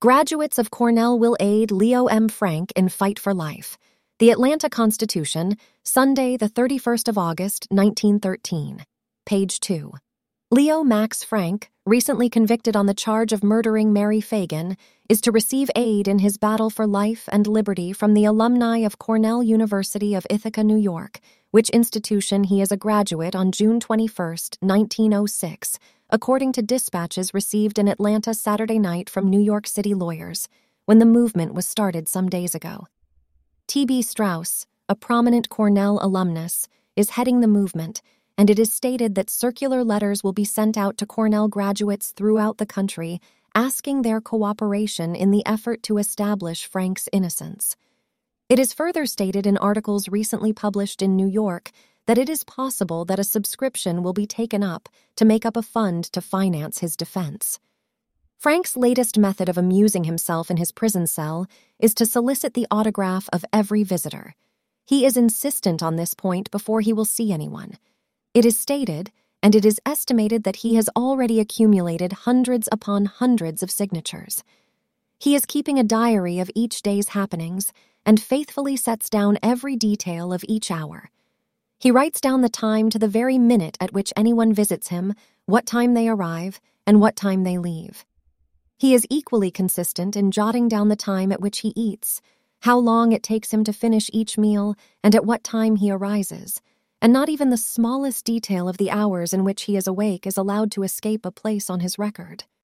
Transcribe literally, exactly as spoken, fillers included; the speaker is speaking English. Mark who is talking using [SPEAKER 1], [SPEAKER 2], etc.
[SPEAKER 1] Graduates of Cornell will aid Leo M. Frank in fight for life. The Atlanta Constitution, Sunday, the thirty-first of August, nineteen thirteen. Page two. Leo Max Frank, recently convicted on the charge of murdering Mary Fagan, is to receive aid in his battle for life and liberty from the alumni of Cornell University of Ithaca, New York, which institution he is a graduate on June twenty-first, nineteen oh six, according to dispatches received in Atlanta Saturday night from New York City lawyers, when the movement was started some days ago. T B Strauss, a prominent Cornell alumnus, is heading the movement, and it is stated that circular letters will be sent out to Cornell graduates throughout the country asking their cooperation in the effort to establish Frank's innocence. It is further stated in articles recently published in New York that it is possible that a subscription will be taken up to make up a fund to finance his defense. Frank's latest method of amusing himself in his prison cell is to solicit the autograph of every visitor. He is insistent on this point before he will see anyone. It is stated, and it is estimated that he has already accumulated hundreds upon hundreds of signatures. He is keeping a diary of each day's happenings and faithfully sets down every detail of each hour. He writes down the time to the very minute at which anyone visits him, what time they arrive, and what time they leave. He is equally consistent in jotting down the time at which he eats, how long it takes him to finish each meal, and at what time he arises, and not even the smallest detail of the hours in which he is awake is allowed to escape a place on his record.